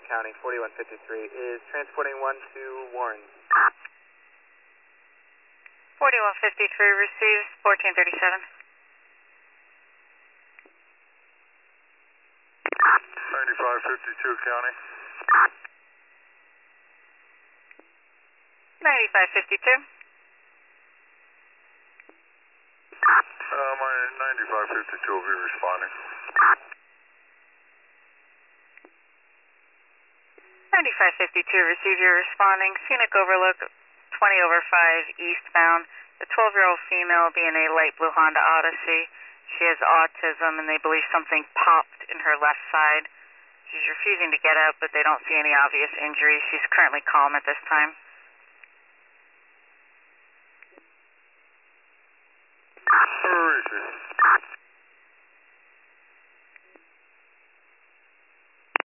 County, 4153, is transporting one to Warren. 4153 receives 1437. 9552 County. 9552. My 9552 will be responding. 9552, receive your responding. Scenic Overlook, 20 over 5 eastbound. The 12-year-old female being a light blue Honda Odyssey. She has autism and they believe something popped in her left side. She's refusing to get up, but they don't see any obvious injuries. She's currently calm at this time. Receive.